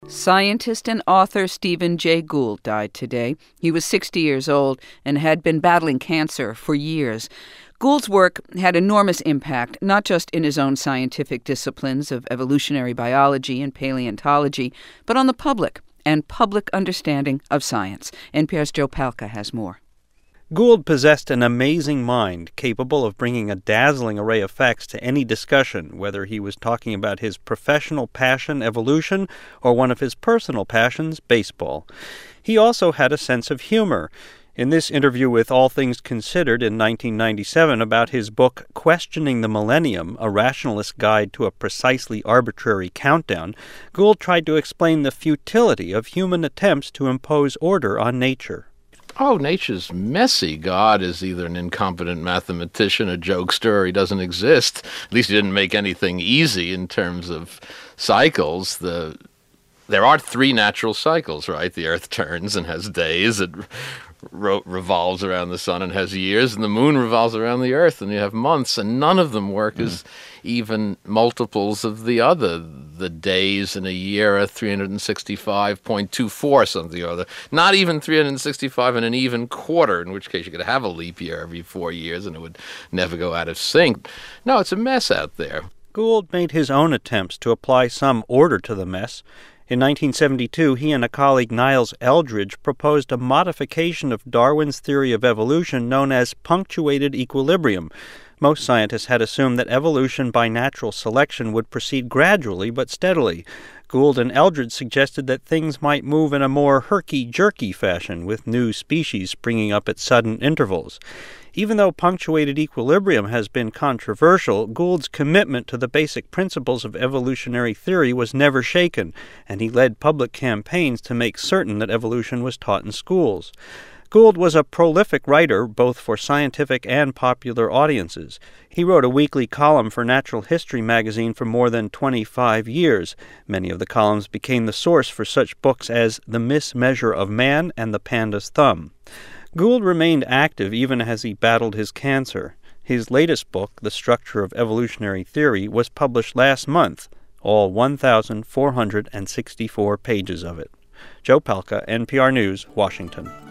Scientist and author Stephen Jay Gould died today. He was 60 years old and had been battling cancer for years. Gould's work had enormous impact, not just in his own scientific disciplines of evolutionary biology and paleontology, but on the public and public understanding of science. NPR's Joe Palca has more. Gould possessed an amazing mind, capable of bringing a dazzling array of facts to any discussion, whether he was talking about his professional passion, evolution, or one of his personal passions, baseball. He also had a sense of humor. In this interview with All Things Considered in 1997 about his book Questioning the Millennium, A Rationalist Guide to a Precisely Arbitrary Countdown, Gould tried to explain the futility of human attempts to impose order on nature. Oh, nature's messy. God is either an incompetent mathematician, a jokester, or he doesn't exist. At least he didn't make anything easy in terms of cycles. There are three natural cycles, right? The Earth turns and has days. It revolves around the sun and has years, and the moon revolves around the Earth, and you have months, and none of them work as even multiples of the other. The days in a year are 365.24 something or other. Not even 365 in an even quarter, in which case you could have a leap year every 4 years, and it would never go out of sync. No, it's a mess out there. Gould made his own attempts to apply some order to the mess. In 1972, he and a colleague, Niles Eldredge, proposed a modification of Darwin's theory of evolution known as punctuated equilibrium. Most scientists had assumed that evolution by natural selection would proceed gradually but steadily. Gould and Eldredge suggested that things might move in a more herky-jerky fashion, with new species springing up at sudden intervals. Even though punctuated equilibrium has been controversial, Gould's commitment to the basic principles of evolutionary theory was never shaken, and he led public campaigns to make certain that evolution was taught in schools. Gould was a prolific writer, both for scientific and popular audiences. He wrote a weekly column for Natural History magazine for more than 25 years. Many of the columns became the source for such books as The Mismeasure of Man and The Panda's Thumb. Gould remained active even as he battled his cancer. His latest book, The Structure of Evolutionary Theory, was published last month, all 1,464 pages of it. Joe Palca, NPR News, Washington.